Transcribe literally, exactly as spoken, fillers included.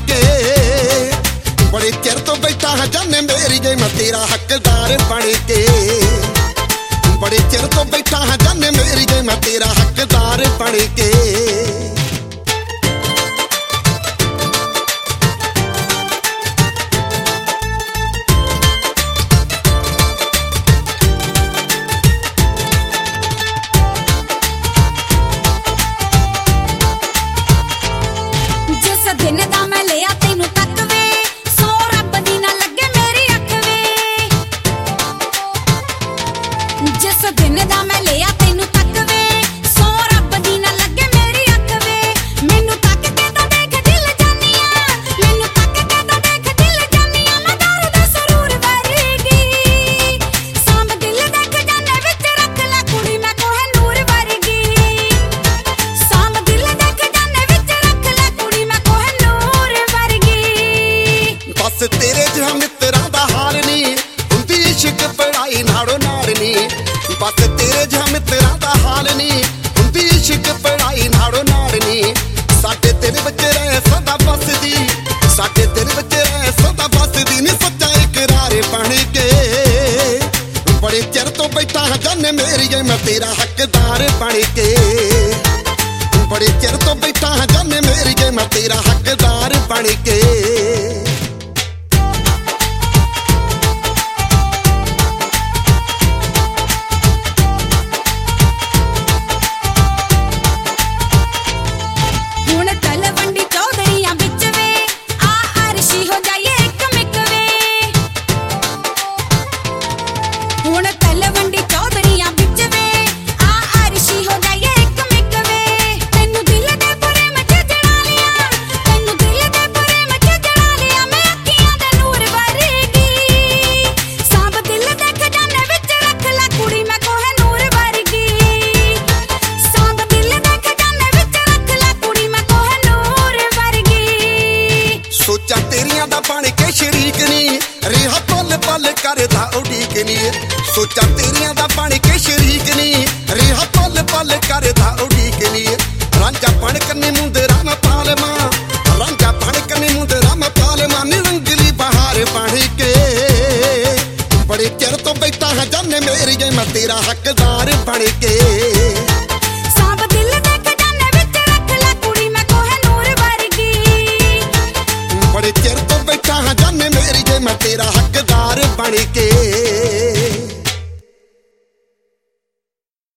के। बड़े चिर तो बैठा है जाने मेरी गई मैं तेरा हकदार बन के। बड़े चिर तो बैठा है जाने मेरी गई मैं तेरा हकदार बन के। दिन दा मैं लिया तेनू तक वे सौ रब दी ना लगे मेरी अख वे। जिस दिन दा मैं लिया तेनू तक वे सौ रब दी ना लगे मेरी अख वे। मैनू तक के तो देख दिल जानिया, मैनू तक के तो देख दिल जानिया। मैं दर्द सरूर वर्गी सांभ दिल देख जाने विच रख ला कुड़ी मैं कोहे नूर वर्गी। सांभ दिल देख जाने विच रख ला कुड़ी मैं बस तेरे जहा मित्रा दा हाल नी हुंदी इश्क पढ़ाई नाड़ो नाड़नी। बस तेरे जहा मित्रा दा हाल नी हुंदी इश्क पढ़ाई नाड़ो नाड़नी। साडे तेरे बच्चे रहे सदा बसदी, साडे तेरे बच्चे रहे सदा बसदी नी सच्चा इकरार बन के। बड़े चिर तो बैठा है जाने मेरी गई मैं तेरा हकदार बन के। बड़े चिर तो बैठा है जाने मेरी गई मैं तेरा हकदार बन के। सोचा तेरिया दा बन के शरीक नी रिहा पल पल करदा उड़ीक नी। सोचा तेरिया दा बन